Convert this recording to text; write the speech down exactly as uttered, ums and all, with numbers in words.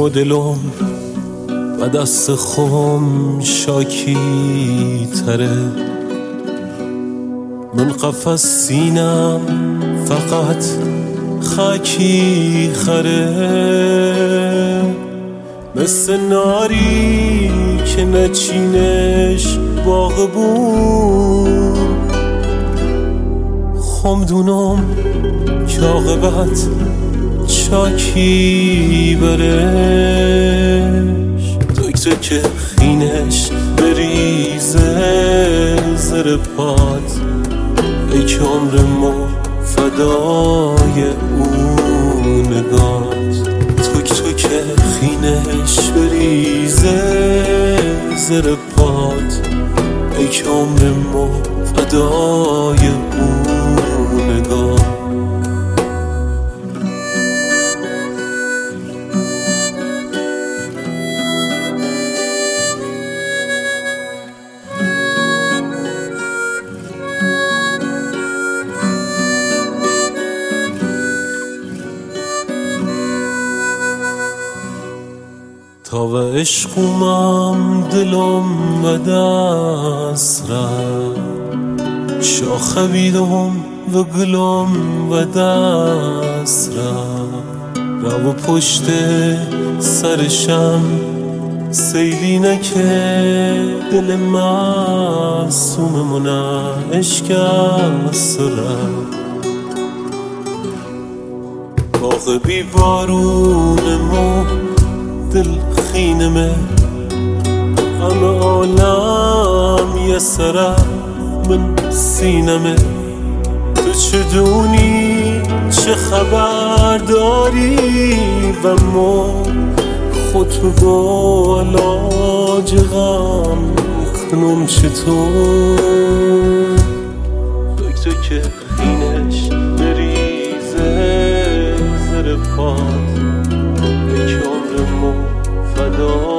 و دلم و دست خم شاکی تره، من قفس سینم فقط خاکی خره، مثل ناری که نچینش باغ بود، خمدونم که عاقبت چاکی برش، دکتر که خینش بریزه زر پات، ای که عمرمو فدای اون نگات، توک توک خینش بریزه زر پات، ای که عمرمو فدای اون نگات. تا و عشقومم دلم و دست رفت، شاخه بیدم و گلم و دست رفت، رو و پشت سرشم سیلی نکه، دل معصوممون اشکست رفت، باغ بی بارونمو دل خینمه، همه عالم یه سره من سینمه، تو چه دونی چه خبر داری و ما خود با علاج غم کنم چطور، دکتر که خینش بریزه زر پات، ای که عمرمو فدا